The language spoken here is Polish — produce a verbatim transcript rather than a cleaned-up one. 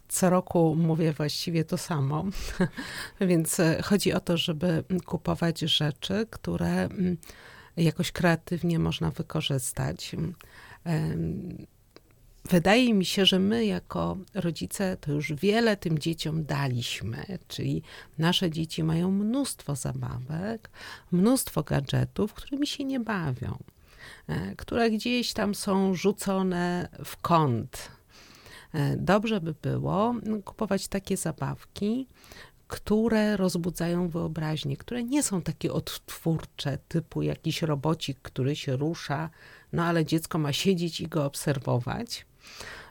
Co roku mówię właściwie to samo, więc chodzi o to, żeby kupować rzeczy, które jakoś kreatywnie można wykorzystać. Wydaje mi się, że my jako rodzice to już wiele tym dzieciom daliśmy, czyli nasze dzieci mają mnóstwo zabawek, mnóstwo gadżetów, którymi się nie bawią, które gdzieś tam są rzucone w kąt. Dobrze by było kupować takie zabawki, które rozbudzają wyobraźnię, które nie są takie odtwórcze, typu jakiś robocik, który się rusza, no ale dziecko ma siedzieć i go obserwować.